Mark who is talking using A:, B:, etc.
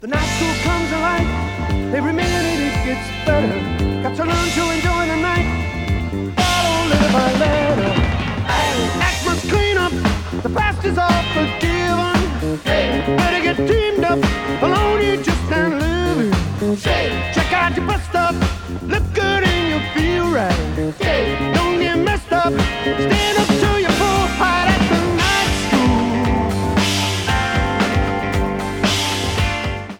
A: The night school comes alive, every minute it gets better. Got to learn to enjoy the night, follow letter by letter. Act must clean up, the past is all forgiven. Better get teamed up, alone you just can't live. Check out your best stuff.